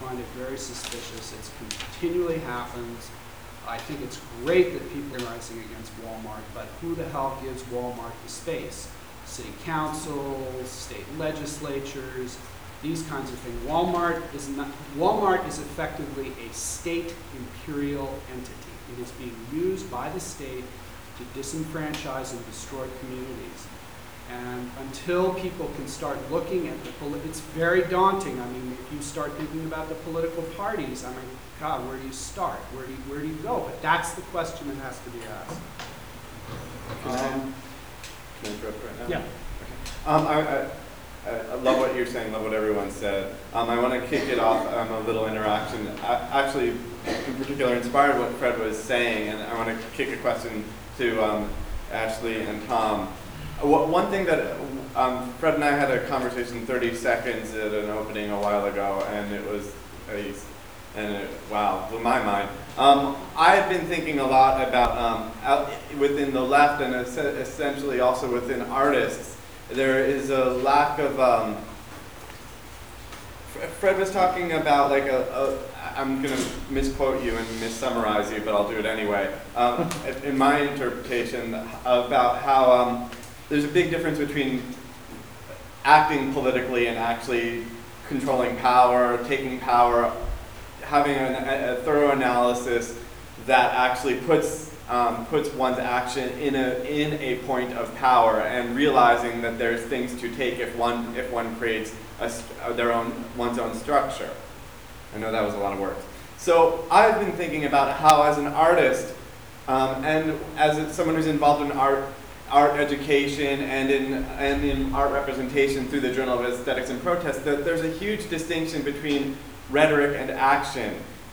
find it very suspicious. It continually happens. I think it's great that people are rising against Walmart, but who the hell gives Walmart the space? City councils, state legislatures, these kinds of things. Walmart is effectively a state imperial entity. It is being used by the state to disenfranchise and destroy communities. And until people can start looking at it's very daunting. I mean, if you start thinking about the political parties, I mean, God, where do you start? Where do you go? But that's the question that has to be asked. Can I interrupt right now? Yeah. I love what you're saying, love what everyone said. I want to kick it off on a little interaction. Actually, in particular, inspired what Fred was saying, and I want to kick a question to Ashley and Tom. One thing that Fred and I had a conversation 30 seconds at an opening a while ago, and it was wow, blew my mind. I've been thinking a lot about within the left and essentially also within artists, there is a lack of, Fred was talking about like I'm going to misquote you and missummarize you, but I'll do it anyway. In my interpretation about how there's a big difference between acting politically and actually controlling power, taking power, having a thorough analysis that actually puts one's action in a point of power, and realizing that there's things to take if one creates one's own structure. I know that was a lot of words. So I've been thinking about how, as an artist, and as someone who's involved in art education and in art representation through the Journal of Aesthetics and Protest, that there's a huge distinction between rhetoric and action.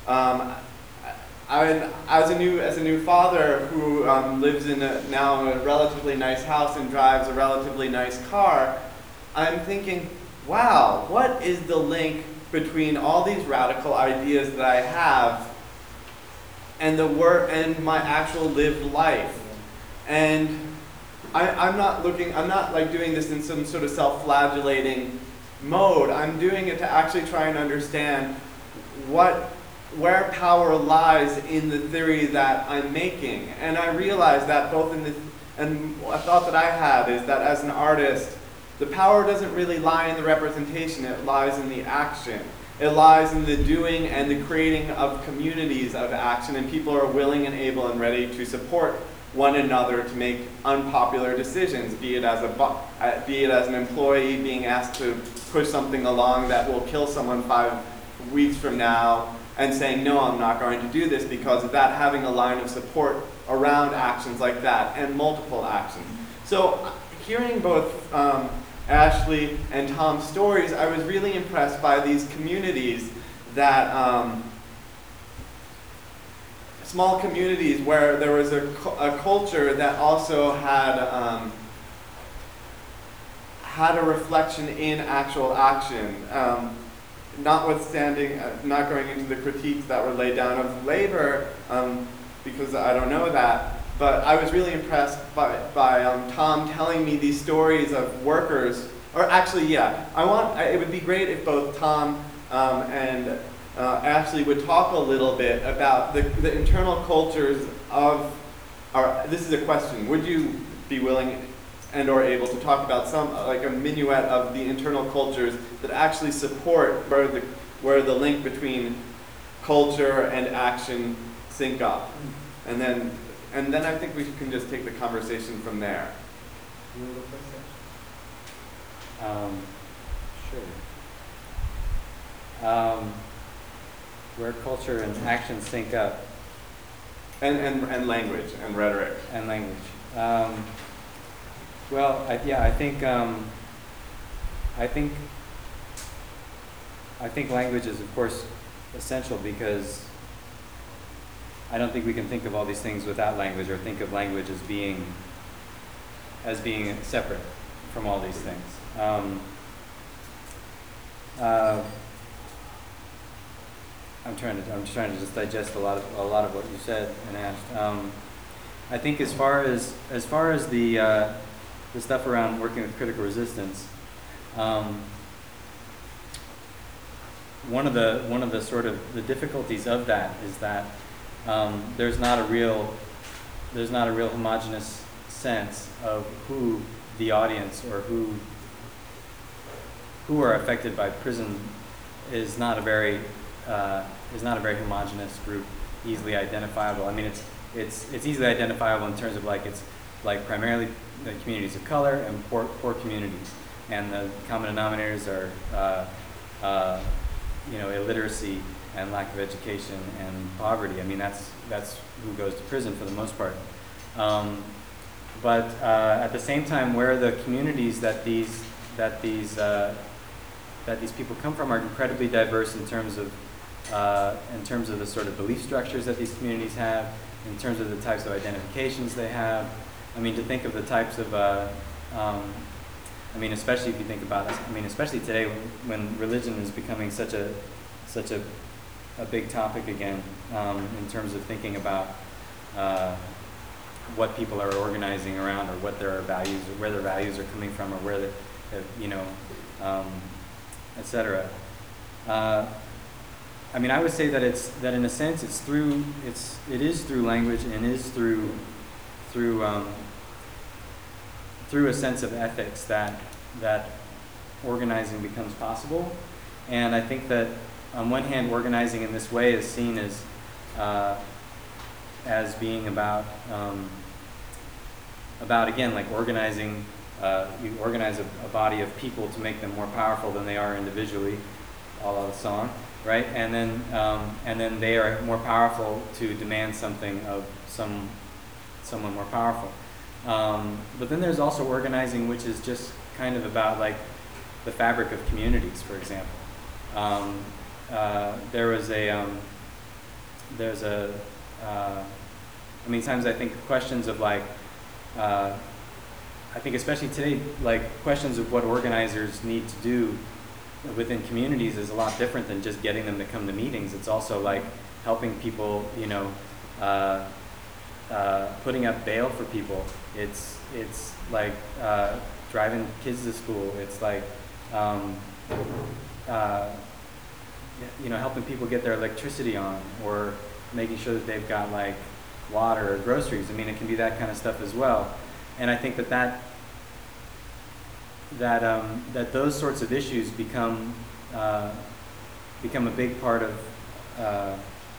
As a new father who lives in now a relatively nice house and drives a relatively nice car, I'm thinking, wow, what is the link between all these radical ideas that I have and the work and my actual lived life? And I'm not like doing this in some sort of self-flagellating mode. I'm doing it to actually try and understand where power lies in the theory that I'm making. And I realize that and a thought that I had is that as an artist, the power doesn't really lie in the representation, it lies in the action. It lies in the doing and the creating of communities of action, and people are willing and able and ready to support one another to make unpopular decisions, be it as an employee being asked to push something along that will kill someone 5 weeks from now, and saying, no, I'm not going to do this because of that, having a line of support around actions like that, and multiple actions. So hearing both Ashley and Tom's stories, I was really impressed by these communities that small communities where there was a culture that also had a reflection in actual action. Notwithstanding, not going into the critiques that were laid down of labor, because I don't know that, but I was really impressed by Tom telling me these stories of workers, or actually, yeah, it would be great if both Tom and Ashley would talk a little bit about the internal cultures of this is a question, would you be willing and or able to talk about like a minuet of the internal cultures that actually support where the link between culture and action sync up? And then I think we can just take the conversation from there. Sure. Where culture and action sync up. And language and rhetoric. And language. Well, I think language is, of course, essential, because I don't think we can think of all these things without language, or think of language as being separate from all these things. I'm just trying to just digest a lot of what you said and asked. I think as far as the stuff around working with critical resistance, one of the sort of the difficulties of that is that there's not a real homogeneous sense of who the audience or who are affected by prison is not a very homogeneous group, easily identifiable. I mean, it's easily identifiable in terms of like it's like primarily the communities of color and poor communities, and the common denominators are illiteracy and lack of education and poverty. I mean, that's who goes to prison for the most part. But at the same time, where the communities that these people come from are incredibly diverse in terms of the sort of belief structures that these communities have, in terms of the types of identifications they have. I mean, to think of the types of, especially if you think about it, especially today when religion is becoming such a big topic again, in terms of thinking about what people are organizing around, or what their values, or where their values are coming from, or where the, etc. I would say that in a sense it is through language and is through a sense of ethics that organizing becomes possible. And I think that on one hand, organizing in this way is seen as being about again, like organizing. You organize a body of people to make them more powerful than they are individually, a la the song, right? And then they are more powerful to demand something of someone more powerful. But then there's also organizing, which is just kind of about like the fabric of communities, for example. Sometimes I think questions of like, I think especially today, like questions of what organizers need to do within communities is a lot different than just getting them to come to meetings. It's also like helping people, putting up bail for people. It's like driving kids to school. It's like helping people get their electricity on, or making sure that they've got like water or groceries. I mean, it can be that kind of stuff as well. And I think that those sorts of issues become a big part of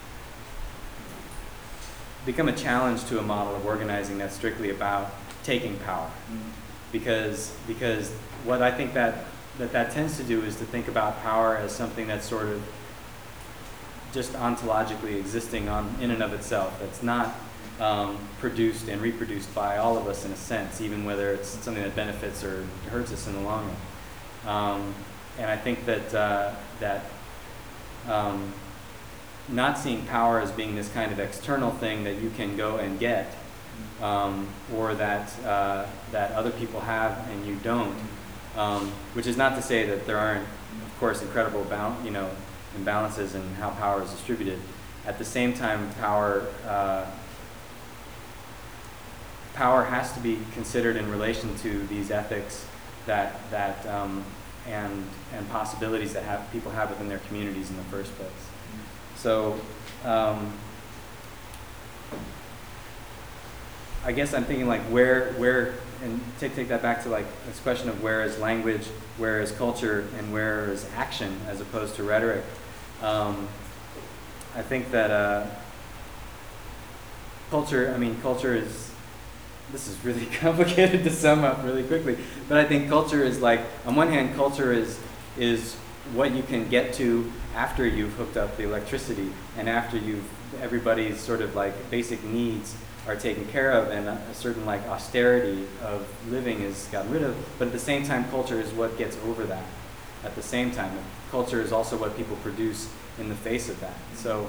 become a challenge to a model of organizing that's strictly about taking power. Because what I think that tends to do is to think about power as something that's sort of just ontologically existing in and of itself. That's not produced and reproduced by all of us in a sense, even whether it's something that benefits or hurts us in the long run. And I think that not seeing power as being this kind of external thing that you can go and get, or that other people have and you don't, which is not to say that there aren't, of course, incredible imbalances in how power is distributed. At the same time, power has to be considered in relation to these ethics and possibilities that people have within their communities in the first place. So I guess I'm thinking like where and take that back to like this question of where is language, where is culture, and where is action as opposed to rhetoric. I think that culture is, this is really complicated to sum up really quickly, but I think culture is like, on one hand, culture is what you can get to after you've hooked up the electricity and after everybody's sort of like basic needs are taken care of and a certain like austerity of living is gotten rid of. But at the same time, culture is what gets over that. At the same time, culture is also what people produce in the face of that. So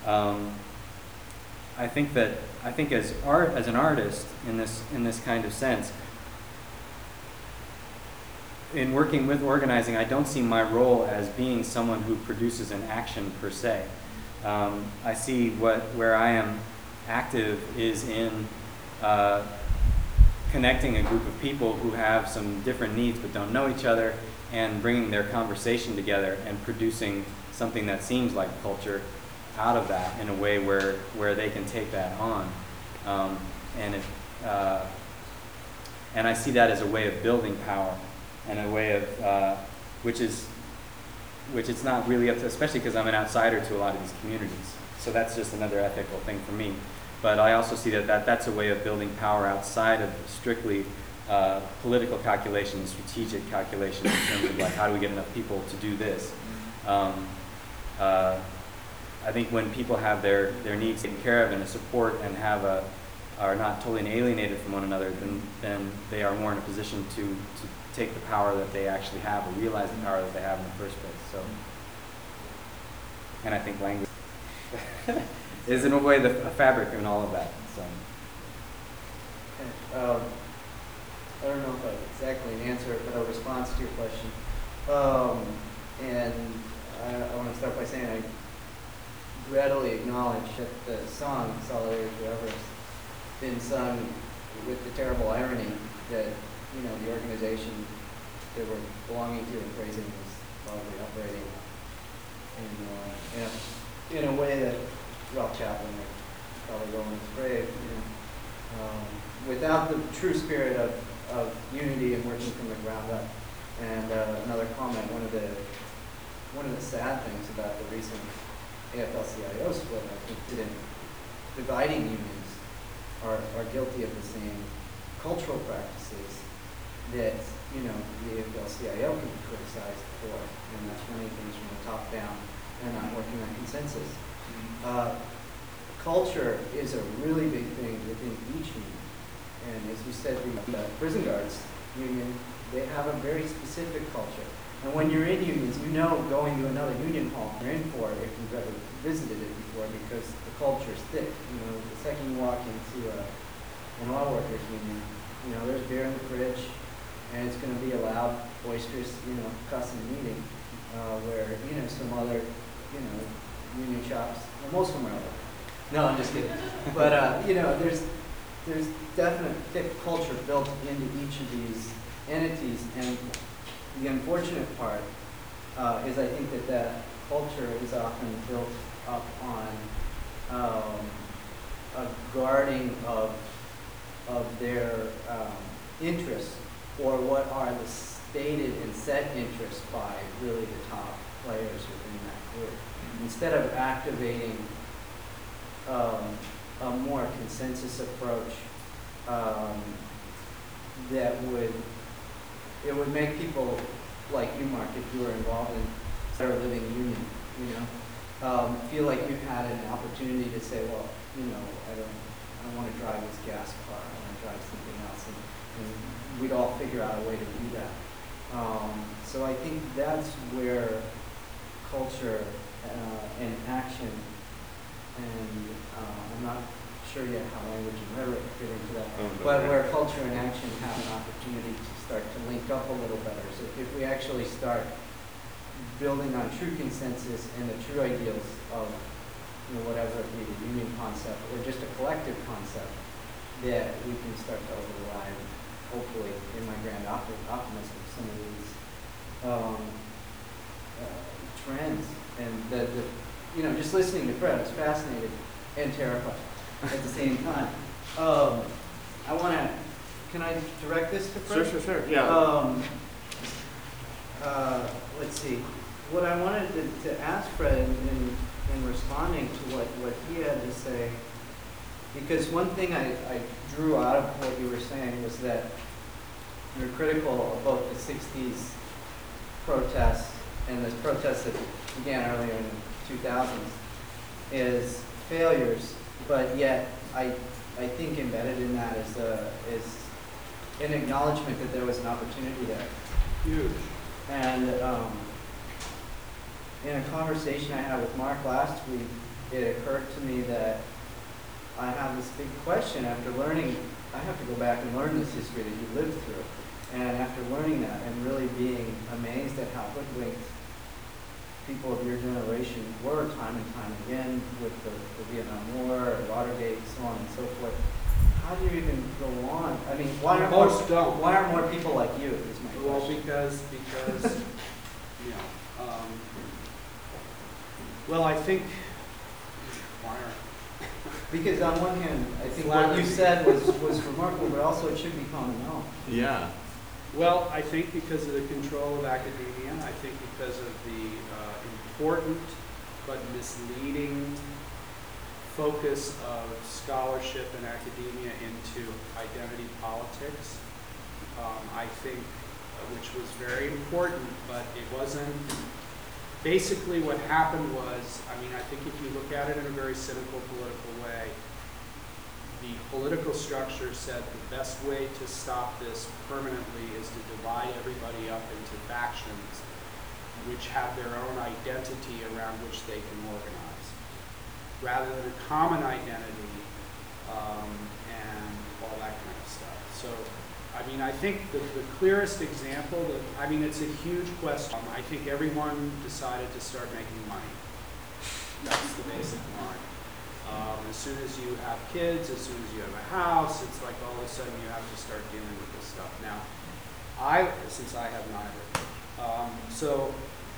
I think as an artist in this kind of sense, in working with organizing, I don't see my role as being someone who produces an action per se. I see where I am active is in connecting a group of people who have some different needs but don't know each other, and bringing their conversation together and producing something that seems like culture out of that in a way where they can take that on. And I see that as a way of building power and a way of, which it's not really up to, especially because I'm an outsider to a lot of these communities. So that's just another ethical thing for me. But I also see that's a way of building power outside of strictly political calculations, strategic calculations in terms of like how do we get enough people to do this. I think when people have their needs taken care of and a support and are not totally alienated from one another, then they are more in a position to take the power that they actually have or realize the power that they have in the first place. So, and I think language is in a way a fabric in all of that. So. I don't know if I exactly an answer, but a response to your question. And I want to start by saying I readily acknowledge that the song Solidarity Forever has been sung with the terrible irony that, you know, the organization they were belonging to and praising was probably operating in a way that Ralph Chaplin would probably go in his grave, you know, without the true spirit of unity and working from the ground up. And another comment, one of the sad things about the recent AFL-CIO split, I think, that dividing unions are guilty of the same cultural practices that, you know, the AFL-CIO can be criticized for, and that's running things from the top down and not working on consensus. Culture is a really big thing within each union, and as you said, the prison guards union, they have a very specific culture. And when you're in unions, you know going to another union hall you're in for if you've ever visited it before, because the culture's thick. You know, the second you walk into an oil workers union, you know, there's beer in the fridge, and it's going to be a loud, boisterous, you know, cussing meeting, where, you know, some other, you know, union shops, well, most of them are other. No, I'm just kidding. But, you know, there's definite thick culture built into each of these entities, and the unfortunate part is I think that culture is often built up on a guarding of their interests, or what are the stated and set interests by really the top players within that group, instead of activating a more consensus approach that would make people like you, Mark, if you were involved in Sarah Living Union, you know, feel like you've had an opportunity to say, well, you know, I don't want to drive this gas car, I want to drive something else, and we'd all figure out a way to do that. So I think that's where culture and action, and I'm not sure yet how language and rhetoric fit into that, but where culture and action have an opportunity to start to link up a little better. So if we actually start building on true consensus and the true ideals of, you know, whatever it be, the union concept or just a collective concept, that we can start to override, hopefully, in my grand optimism, some of these trends. And the you know, just listening to Fred, I was fascinated and terrified at the same time. I want to, can I direct this to Fred? Sure, yeah. Let's see. What I wanted to ask Fred in responding to what he had to say, because one thing I drew out of what you were saying was that you're critical of both the 60s protests and the protests that began earlier in the 2000s is failures, but yet I think embedded in that is an acknowledgement that there was an opportunity there. Huge. And in a conversation I had with Mark last week, it occurred to me that I have this big question after learning. I have to go back and learn this history that you lived through. And after learning that and really being amazed at how hoodwinked people of your generation were time and time again with the Vietnam War, Watergate, so on and so forth, how do you even go on? I mean, why are more people like you, is my question. Well, because you know, Well, I think, why Because on one hand, I think Flattery. what you said was remarkable, but also it should be common knowledge. Yeah. Well, I think because of the control of academia, I think because of the important but misleading focus of scholarship and academia into identity politics, I think, which was very important, but it wasn't. Basically what happened was, I mean, I think if you look at it in a very cynical political way, the political structure said the best way to stop this permanently is to divide everybody up into factions which have their own identity around which they can organize, rather than a common identity and all that kind of stuff. So, I mean, I think the clearest example, I mean, it's a huge question. I think everyone decided to start making money. That's the basic line. As soon as you have kids, as soon as you have a house, it's like all of a sudden you have to start dealing with this stuff. Now, since I have neither. So,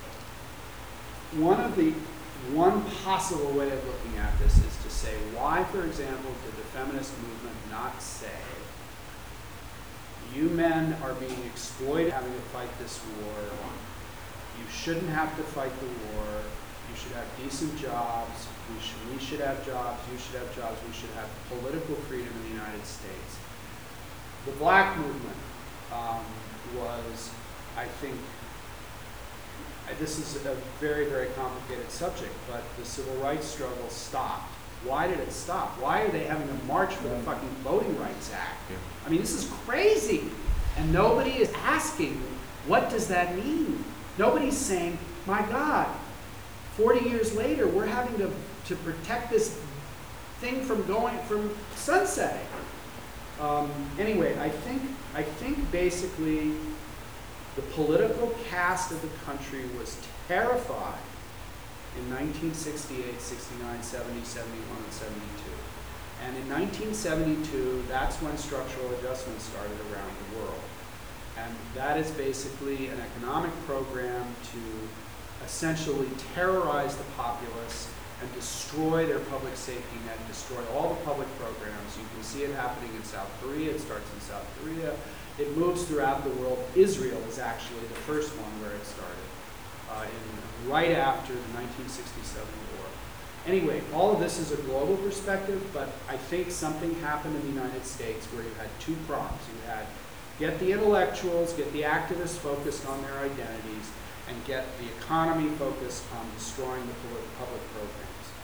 one possible way of looking at this is to say, why, for example, did the feminist movement not say, you men are being exploited having to fight this war, you shouldn't have to fight the war, you should have decent jobs, we should have jobs, you should have jobs, we should have political freedom in the United States. The black movement was, I think, this is a very, very complicated subject, but the civil rights struggle stopped. Why did it stop? Why are they having a march for the fucking Voting Rights Act? Yeah. I mean, this is crazy. And nobody is asking, what does that mean? Nobody's saying, my God, 40 years later, we're having to protect this thing from sunsetting. Anyway, I think basically the political caste of the country was terrified in 1968, 69, 70, 71, and 72. And in 1972, that's when structural adjustment started around the world. And that is basically an economic program to essentially terrorize the populace and destroy their public safety net, destroy all the public programs. You can see it happening in South Korea. It starts in South Korea. It moves throughout the world. Israel is actually the first one where it started, right after the 1967 war. Anyway, all of this is a global perspective, but I think something happened in the United States where you had two prongs. You had get the intellectuals, get the activists focused on their identities, and get the economy focused on destroying the public programs.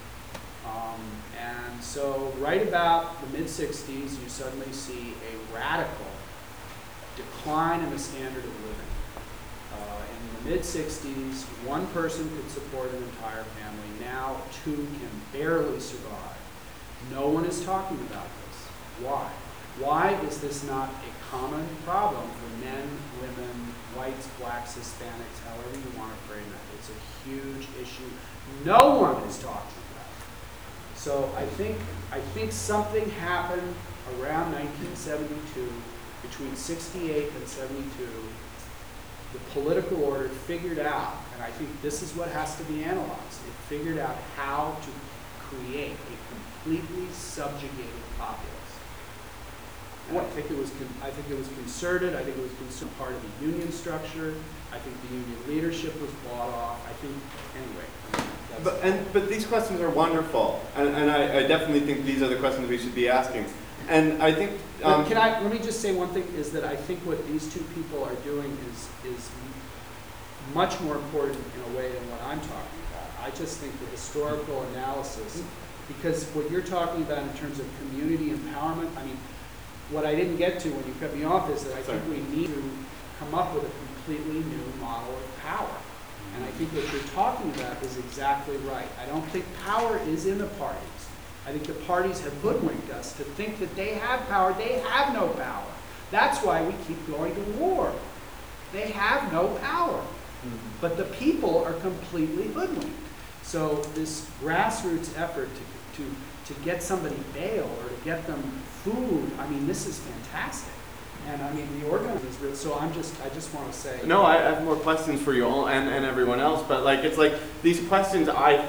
And so right about the mid-60s, you suddenly see a radical decline in the standard of living. In the mid-60s, one person could support an entire family. Now, two can barely survive. No one is talking about this. Why? Why is this not a common problem for men, women, whites, blacks, Hispanics, however you want to frame it? It's a huge issue. No one is talking about it. So I think something happened around 1972, between 68 and 72. The political order figured out, and I think this is what has to be analyzed, it figured out how to create a completely subjugated populace. And I think it was concerted. I think it was part of the union structure. I think the union leadership was bought off. I think, anyway. But these questions are wonderful, and I definitely think these are the questions we should be asking. And I think let me just say one thing, is that I think what these two people are doing is much more important in a way than what I'm talking about. I just think the historical analysis, because what you're talking about in terms of community empowerment, I mean, what I didn't get to when you cut me off is that I think we need to come up with a completely new model of power. And I think what you're talking about is exactly right. I don't think power is in the parties. I think the parties have hoodwinked us to think that they have power. They have no power. That's why we keep going to war. They have no power. But the people are completely hoodwinked. So this grassroots effort to get somebody bail or to get them food, I mean, this is fantastic. And I mean, the organizers, so I just want to say. No, I have more questions for you all and everyone else, but like it's like these questions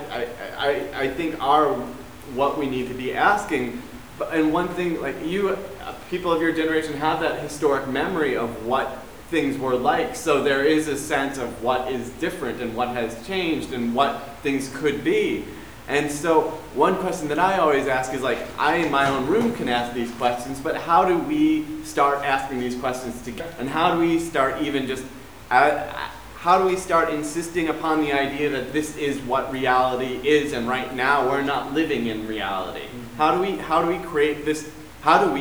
I think are what we need to be asking. And one thing, like you, people of your generation have that historic memory of what things were like, so there is a sense of what is different and what has changed and what things could be. And so one question that I always ask is like, I in my own room can ask these questions, but how do we start asking these questions together? And how do we start even just, how do we start insisting upon the idea that this is what reality is, and right now we're not living in reality? How do we create this, how do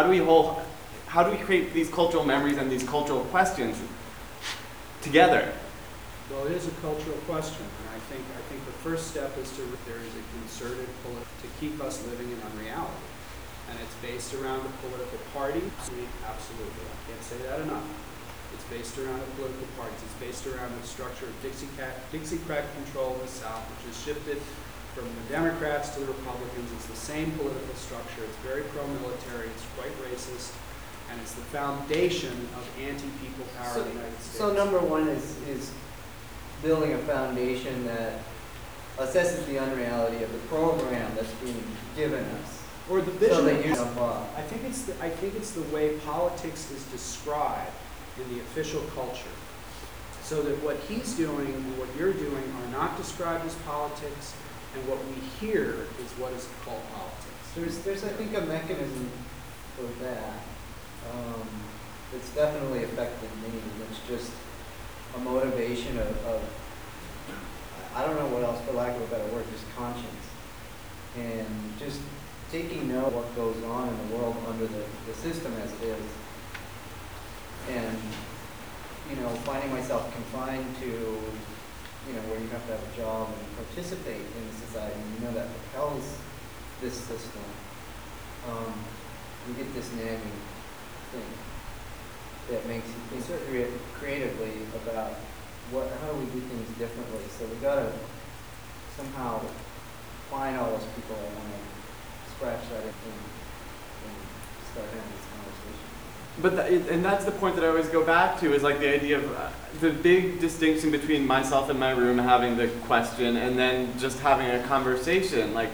we create these cultural memories and these cultural questions together? Well, it is a cultural question, and I think the first step is there is a concerted to keep us living in unreality, and it's based around a political party. Absolutely, I can't say that enough. It's based around the political parties. It's based around the structure of Dixiecrat control in the South, which has shifted from the Democrats to the Republicans. It's the same political structure. It's very pro-military. It's quite racist. And it's the foundation of anti-people power in the United States. So number one is building a foundation that assesses the unreality of the program that's being given us. Or the vision. So that you I think it's the way politics is described in the official culture. So that what he's doing and what you're doing are not described as politics, and what we hear is what is called politics. There's I think a mechanism for that. It's definitely affected me. It's just a motivation of I don't know what else, for lack of a better word, just conscience. And just taking note of what goes on in the world under the system as it is. And, finding myself confined to, where you have to have a job and participate in the society, and that propels this system. You get this nagging thing that makes you think creatively about how do we do things differently. So we gotta somehow find all those people that want to scratch that and start having this conversation. But and that's the point that I always go back to, is like the idea of the big distinction between myself in my room having the question and then just having a conversation, like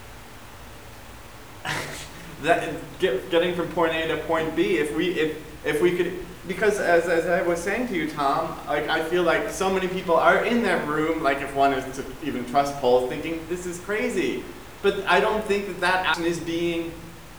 that getting from point A to point B. If we could, because as I was saying to you, Tom, I feel like so many people are in their room, like if one is to even trust polls, thinking this is crazy. But I don't think that action is being.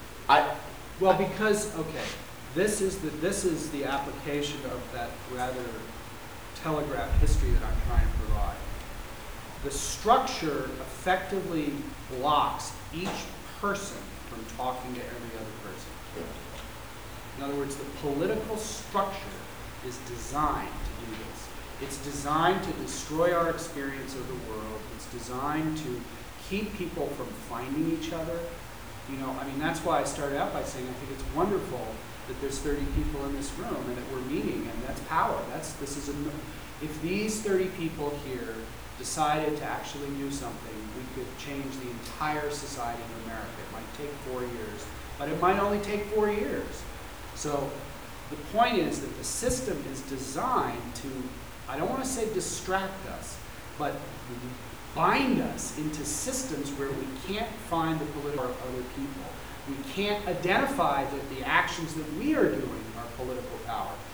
This is the application of that rather telegraphed history that I'm trying to provide. The structure effectively blocks each person from talking to every other person. In other words, the political structure is designed to do this. It's designed to destroy our experience of the world. It's designed to keep people from finding each other. That's why I started out by saying I think it's wonderful that there's 30 people in this room and that we're meeting, and that's power. If these 30 people here decided to actually do something, we could change the entire society of America. It might take 4 years, but it might only take 4 years. So the point is that the system is designed to, I don't want to say distract us, but bind us into systems where we can't find the political of other people. We can't identify that the actions that we are doing are political power.